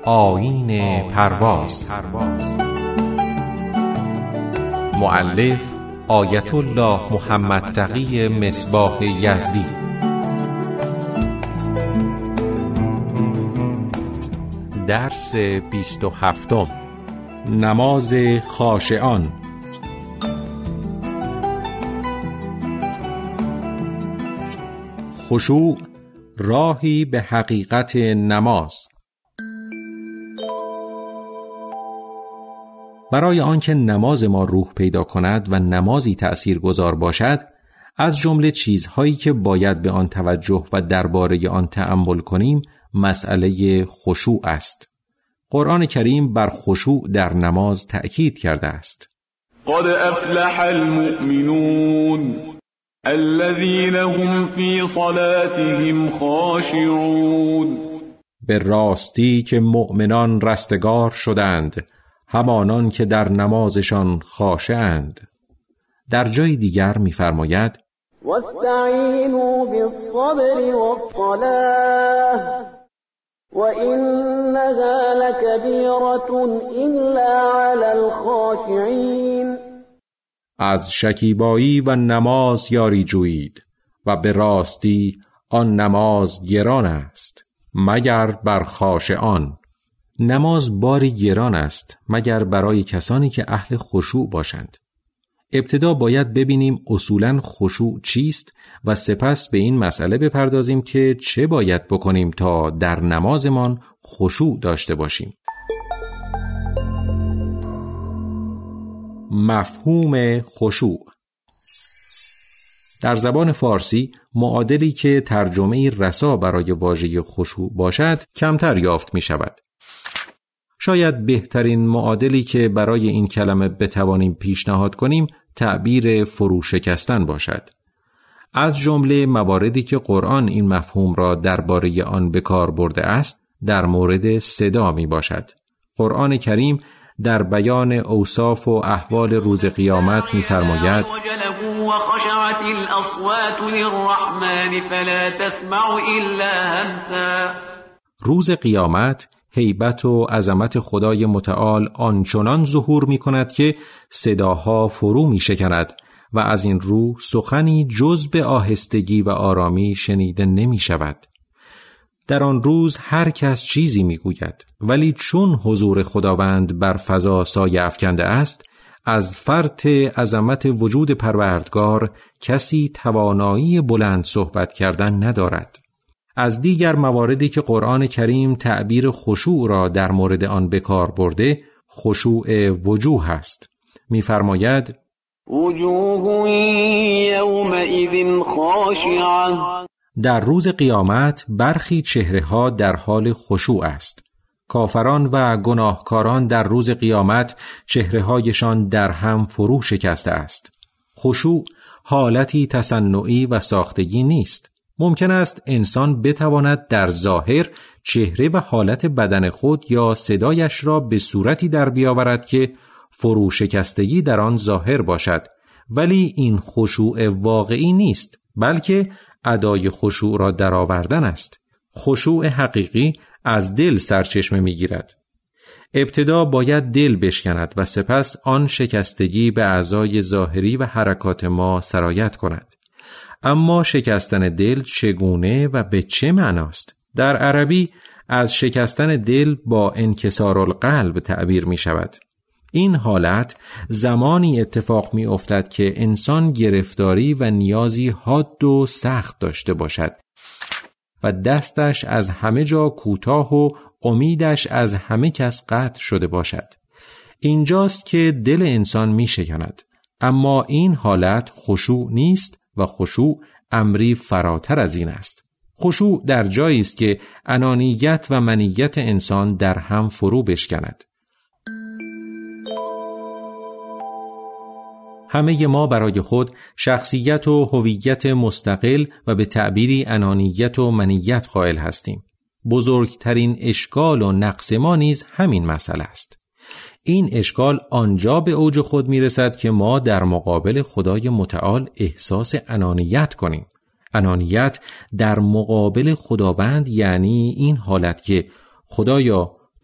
آیین پرواز. مؤلف آیت الله محمد تقی مصباح یزدی. درس 27. نماز خاشعان. خشوع راهی به حقیقت نماز. برای آنکه نماز ما روح پیدا کند و نمازی تأثیرگذار باشد، از جمله چیزهایی که باید به آن توجه و درباره آن تأمل کنیم، مسئله خشوع است. قرآن کریم بر خشوع در نماز تأکید کرده است. قد افلح المؤمنون الذين هم في صلاتهم خاشعون. به راستی که مؤمنان رستگار شدند، همانان که در نمازشان خاشعند. در جای دیگر می‌فرماید واستعینوا بالصبر والصلاة وإنها لكبيرة إلا على الخاشعين. از شکیبایی و نماز یاری جویید و به راستی آن نماز گران است مگر بر خاشعان. نماز باری گران است مگر برای کسانی که اهل خشوع باشند. ابتدا باید ببینیم اصولاً خشوع چیست و سپس به این مسئله بپردازیم که چه باید بکنیم تا در نمازمان خشوع داشته باشیم. مفهوم خشوع. در زبان فارسی معادلی که ترجمه رسا برای واژه خشوع باشد کمتر یافت می شود. شاید بهترین معادلی که برای این کلمه بتوانیم پیشنهاد کنیم تعبیر فرو شکستن باشد. از جمله مواردی که قرآن این مفهوم را درباره آن به کار برده است در مورد صدا می باشد. قرآن کریم در بیان اوصاف و احوال روز قیامت می فرماید روز قیامت هیبت و عظمت خدای متعال آنچنان ظهور می کند که صداها فرو می شکند و از این رو سخنی جز به آهستگی و آرامی شنیده نمی شود. در آن روز هر کس چیزی می گوید، ولی چون حضور خداوند بر فضا سایه افکنده است، از فرط عظمت وجود پروردگار کسی توانایی بلند صحبت کردن ندارد. از دیگر مواردی که قرآن کریم تعبیر خشوع را در مورد آن به کار برده، خشوع وجوه است. می‌فرماید وجوه یومئذ خاشعه. در روز قیامت برخی چهره‌ها در حال خشوع است. کافران و گناهکاران در روز قیامت چهره‌هایشان در هم فرو شکسته است. خشوع حالتی تصنعی و ساختگی نیست. ممکن است انسان بتواند در ظاهر چهره و حالت بدن خود یا صدایش را به صورتی در بیاورد که فرو شکستگی در آن ظاهر باشد، ولی این خشوع واقعی نیست، بلکه ادای خشوع را درآوردن است. خشوع حقیقی از دل سرچشمه می‌گیرد. ابتدا باید دل بشکند و سپس آن شکستگی به اعضای ظاهری و حرکات ما سرایت کند. اما شکستن دل چگونه و به چه معناست؟ در عربی از شکستن دل با انکسار القلب تعبیر می شود. این حالت زمانی اتفاق می افتد که انسان گرفتاری و نیازی حاد و سخت داشته باشد و دستش از همه جا کوتاه و امیدش از همه کس قطع شده باشد. اینجاست که دل انسان می شکند. اما این حالت خشوع نیست و خشوع امری فراتر از این است. خشوع در جایی است که انانیت و منیت انسان در هم فرو بشکند. همه ما برای خود شخصیت و هویت مستقل و به تعبیری انانیت و منیت قائل هستیم. بزرگترین اشکال و نقص ما نیز همین مسئله است. این اشکال آنجا به اوج خود میرسد که ما در مقابل خدای متعال احساس انانیت کنیم. انانیت در مقابل خداوند یعنی این حالت که خدایا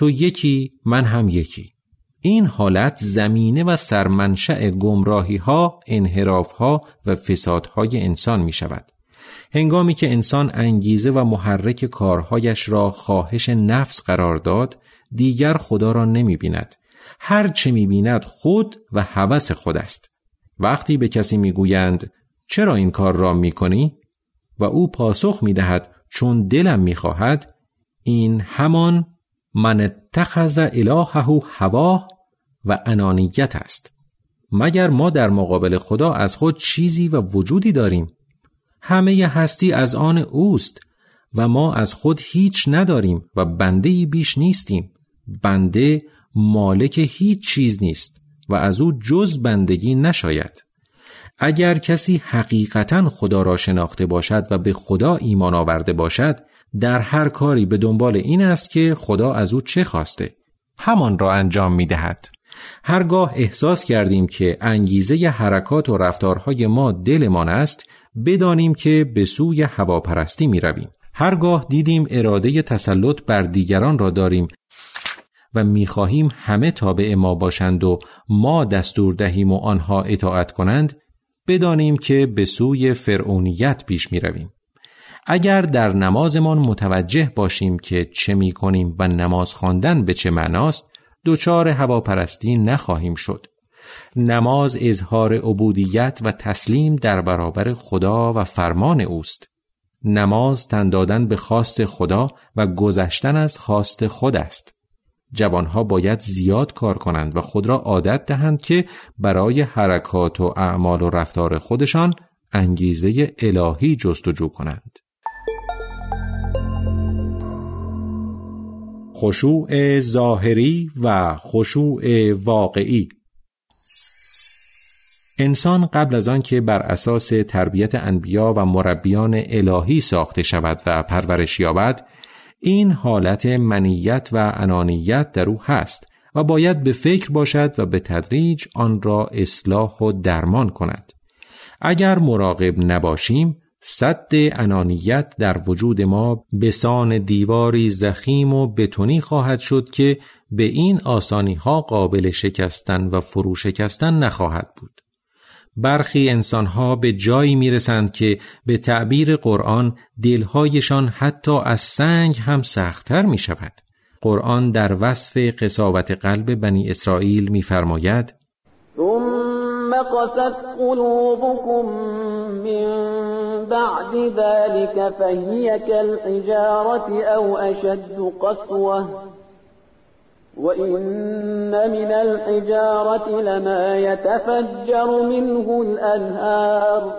تو یکی من هم یکی. این حالت زمینه و سرمنشأ گمراهی‌ها، انحراف‌ها و فسادهای انسان می‌شود. هنگامی که انسان انگیزه و محرک کارهایش را خواهش نفس قرار داد، دیگر خدا را نمی‌بیند. هر چه می‌بیند خود و هوس خود است. وقتی به کسی می‌گویند چرا این کار را می‌کنی؟ و او پاسخ می‌دهد چون دلم می‌خواهد، این همان من اتخذ الهه هواه و انانیت است. مگر ما در مقابل خدا از خود چیزی و وجودی داریم؟ همه هستی از آن اوست و ما از خود هیچ نداریم و بنده‌ای بیش نیستیم. بنده مالک هیچ چیز نیست و از او جز بندگی نشاید. اگر کسی حقیقتاً خدا را شناخته باشد و به خدا ایمان آورده باشد، در هر کاری به دنبال این است که خدا از او چه خواسته، همان را انجام می دهد. هرگاه احساس کردیم که انگیزه حرکات و رفتارهای ما دلمان است، بدانیم که به سوی هواپرستی می رویم. هرگاه دیدیم اراده تسلط بر دیگران را داریم و می خواهیم همه تابع ما باشند و ما دستور دهیم و آنها اطاعت کنند، بدانیم که به سوی فرعونیت پیش می رویم. اگر در نمازمان متوجه باشیم که چه می کنیم و نماز خواندن به چه معناست، دچار هواپرستی نخواهیم شد. نماز اظهار عبودیت و تسلیم در برابر خدا و فرمان اوست. نماز تن دادن به خواست خدا و گذشتن از خواست خود است. جوانها باید زیاد کار کنند و خود را عادت دهند که برای حرکات و اعمال و رفتار خودشان انگیزه الهی جستجو کنند. خشوع ظاهری و خشوع واقعی. انسان قبل از آن که بر اساس تربیت انبیا و مربیان الهی ساخته شود و پرورش یابد، این حالت منیت و انانیت در او هست و باید به فکر باشد و به تدریج آن را اصلاح و درمان کند. اگر مراقب نباشیم، سد انانیت در وجود ما بسان دیواری ضخیم و بتونی خواهد شد که به این آسانی ها قابل شکستن و فرو شکستن نخواهد بود. برخی انسانها به جایی میرسند که به تعبیر قرآن دلهایشان حتی از سنگ هم سخت‌تر می شود. قرآن در وصف قساوت قلب بنی اسرائیل می‌فرماید: ثم قست قلوبكم من بعد ذلك فهي كالحجارة او اشد قسوة وإن من الحجارة لما يتفجر منه الأنهار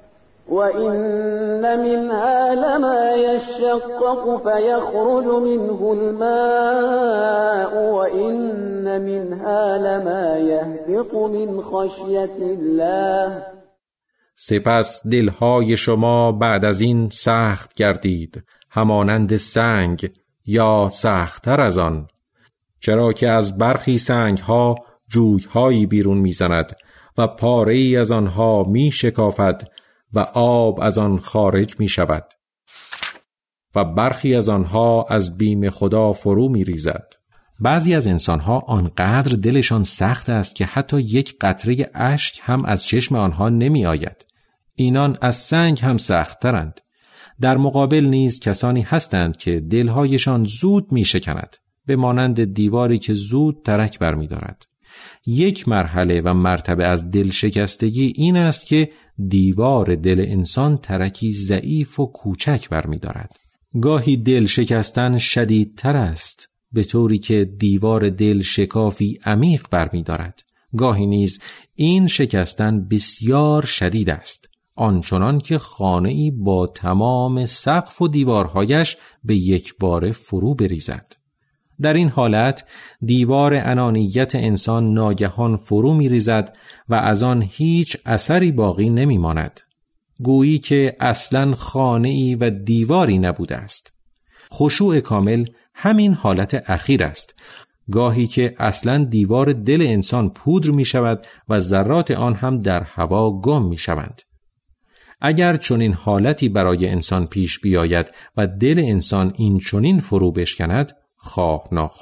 وإن منها لما يشقق فيخرج منه الماء وإن منها لما يهبط من خشية الله. سپس دلهای شما بعد از این سخت گردید، همانند سنگ یا سخت‌تر از آن، چرا که از برخی سنگ‌ها جوی‌هایی بیرون می‌زند و پاره‌ای از آنها می‌شکافد و آب از آن خارج می‌شود و برخی از آنها از بیم خدا فرو می‌ریزد. بعضی از انسان‌ها آنقدر دلشان سخت است که حتی یک قطره اشک هم از چشم آنها نمی‌آید. اینان از سنگ هم سخت‌ترند. در مقابل نیز کسانی هستند که دلهایشان زود می‌شکند، به مانند دیواری که زود ترک برمی‌دارد. یک مرحله و مرتبه از دل شکستگی این است که دیوار دل انسان ترکی ضعیف و کوچک برمی‌دارد. گاهی دل شکستن شدیدتر است، به طوری که دیوار دل شکافی عمیق برمی‌دارد. گاهی نیز این شکستن بسیار شدید است، آنچنان که خانه‌ای با تمام سقف و دیوارهایش به یک باره فرو بریزد. در این حالت دیوار انانیت انسان ناگهان فرو می‌ریزد و از آن هیچ اثری باقی نمی‌ماند، گویی که اصلاً خانه‌ای و دیواری نبوده است. خشوع کامل همین حالت اخیر است، گاهی که اصلاً دیوار دل انسان پودر می‌شود و ذرات آن هم در هوا گم می‌شوند. اگر چنین حالتی برای انسان پیش بیاید و دل انسان این چنین فرو بشکند، خواه ناخواه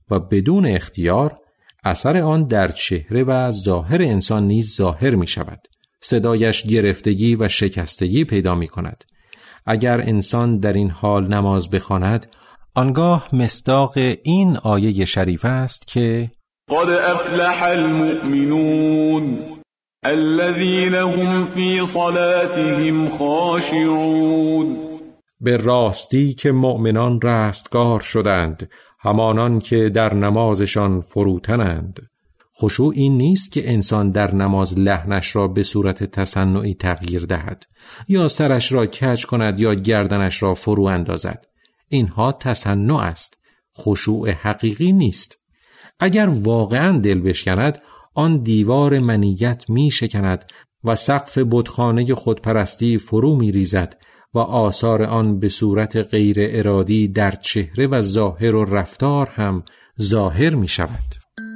و بدون اختیار اثر آن در چهره و ظاهر انسان نیز ظاهر می شود. صدایش گرفتگی و شکستگی پیدا می کند. اگر انسان در این حال نماز بخواند، آنگاه مصداق این آیه شریفه است که قد افلح المؤمنون الذين هم في صلاتهم خاشعون. به راستی که مؤمنان رستگار شدند، همانان که در نمازشان فروتنند. خشوع این نیست که انسان در نماز لحنش را به صورت تصنعی تغییر دهد، یا سرش را کج کند یا گردنش را فرو اندازد. اینها تصنع است، خشوع حقیقی نیست. اگر واقعاً دل بشکند، آن دیوار منیت می شکند و سقف بتخانه خودپرستی فرو می ریزد و آثار آن به صورت غیر ارادی در چهره و ظاهر و رفتار هم ظاهر می شود.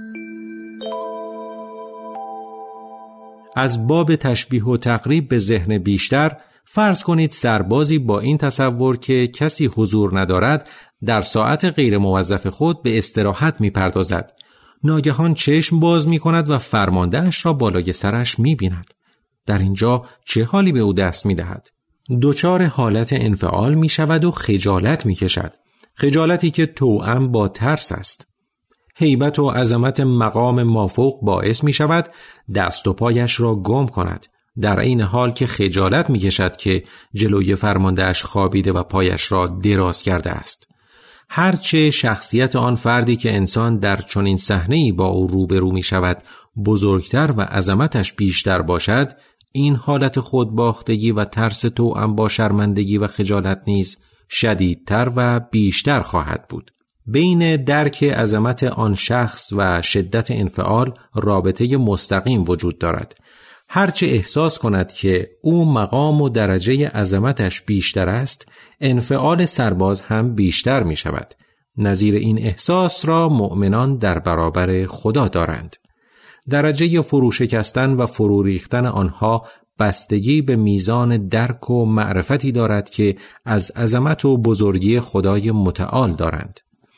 از باب تشبیه و تقریب به ذهن بیشتر، فرض کنید سربازی با این تصور که کسی حضور ندارد در ساعت غیر موظف خود به استراحت می پردازد. ناگهان چشم باز می کند و فرماندهش را بالای سرش می بیند. در اینجا چه حالی به او دست می دهد؟ دچار حالت انفعال می شود و خجالت می کشد. خجالتی که توأم با ترس است. هیبت و عظمت مقام مافوق باعث می شود دست و پایش را گم کند، در این حال که خجالت می کشد که جلوی فرماندهش خوابیده و پایش را دراز کرده است. هرچه شخصیت آن فردی که انسان در چنین صحنه‌ای با او روبرو می شود بزرگتر و عظمتش بیشتر باشد، این حالت خودباختگی و ترس توأم با شرمندگی و خجالت نیز شدیدتر و بیشتر خواهد بود. بین درک عظمت آن شخص و شدت انفعال رابطه مستقیم وجود دارد. هرچه احساس کند که او مقام و درجه عظمتش بیشتر است، انفعال سرباز هم بیشتر می شود. نظیر این احساس را مؤمنان در برابر خدا دارند. درجه فروشکستن و فرو ریختن آنها بستگی به میزان درک و معرفتی دارد که از عظمت و بزرگی خدای متعال دارند.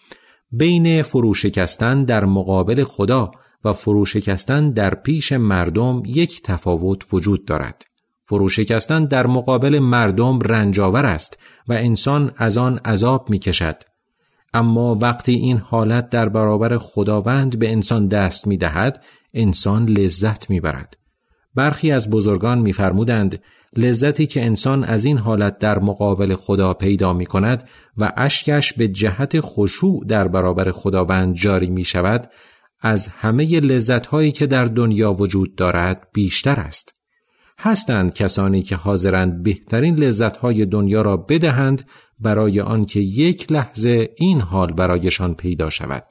بین فروشکستن در مقابل خدا و فروشکستن در پیش مردم یک تفاوت وجود دارد. فروشکستن در مقابل مردم رنجاور است و انسان از آن عذاب می کشد. اما وقتی این حالت در برابر خداوند به انسان دست می دهد، انسان لذت می برد. برخی از بزرگان می فرمودند لذتی که انسان از این حالت در مقابل خدا پیدا می کند و اشکش به جهت خشوع در برابر خداوند جاری می شود، از همه لذت‌هایی که در دنیا وجود دارد بیشتر است. هستند کسانی که حاضرند بهترین لذت‌های دنیا را بدهند برای آنکه یک لحظه این حال برایشان پیدا شود.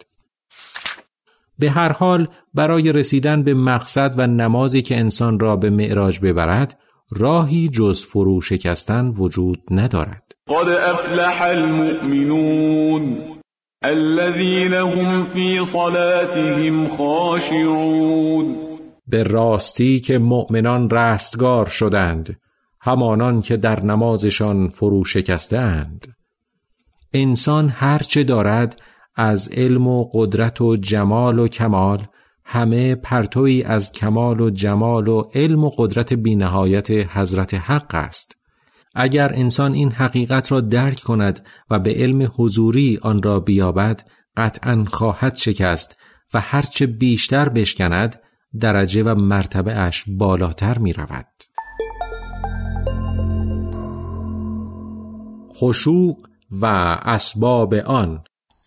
به هر حال برای رسیدن به مقصد و نمازی که انسان را به معراج ببرد، راهی جز فرو شکستن وجود ندارد. قد افلح المؤمنون الذين هم في صلاتهم خاشعون. به راستی که مؤمنان رستگار شدند، همانان که در نمازشان فرو شکسته اند. انسان هرچه دارد از علم و قدرت و جمال و کمال، همه پرتویی از کمال و جمال و علم و قدرت بی‌نهایت حضرت حق است. اگر انسان این حقیقت را درک کند و به علم حضوری آن را بیابد، قطعاً خواهد شکست و هرچه بیشتر بشکند، درجه و مرتبه اش بالاتر می رود. خشوع و اسباب آن.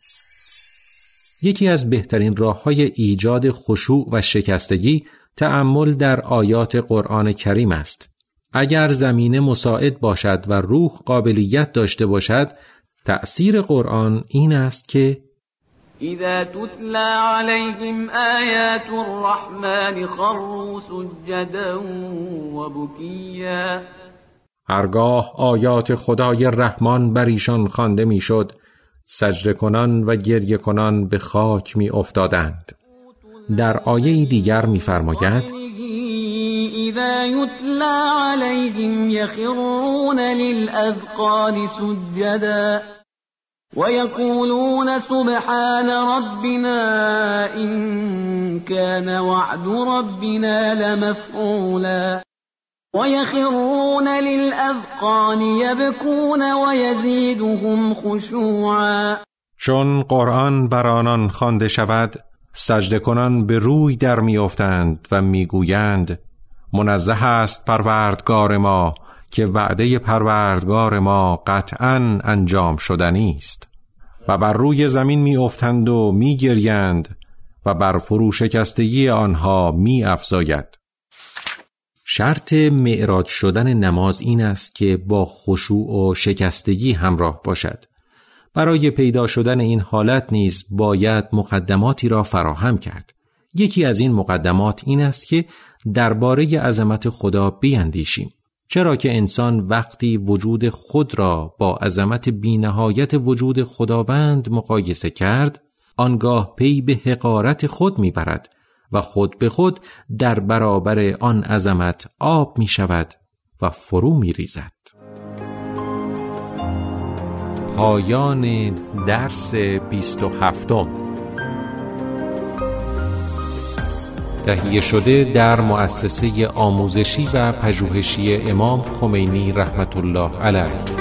یکی از بهترین راه‌های ایجاد خشوع و شکستگی تأمل در آیات قرآن کریم است. اگر زمینه مساعد باشد و روح قابلیت داشته باشد، تأثیر قرآن این است که اذا تتلى عليهم آیات الرحمن خروا سجدا وبكيا. هرگاه آیات خدای رحمان بر ایشان خوانده میشد، سجده کنان و گریه کنان به خاک می افتادند. در آیه دیگر می فرماید اذا یتلی علیهم یخرون للاذقان سجدا. ويقولون سبحان ربنا إن كان وعد ربنا لمفعولا ويخرون للأذقان يبكون ويزيدهم خشوعا. چون قرآن بر آنان خوانده شود سجده کنان به روی در میافتند و میگویند منزه است پروردگار ما که وعده پروردگار ما قطعاً انجام شدنی است. و بر روی زمین میافتند و میگریند و بر فروشکستگی آنها میافزاید. شرط معراج شدن نماز این است که با خشوع و شکستگی همراه باشد. برای پیدا شدن این حالت نیز باید مقدماتی را فراهم کرد. یکی از این مقدمات این است که درباره عظمت خدا بیندیشیم، چرا که انسان وقتی وجود خود را با عظمت بی‌نهایت وجود خداوند مقایسه کرد، آنگاه پی به حقارت خود میبرد و خود به خود در برابر آن عظمت آب می شود و فرو می ریزد. پایان درس 27 تهیه شده در مؤسسه آموزشی و پژوهشی امام خمینی رحمت الله علیه.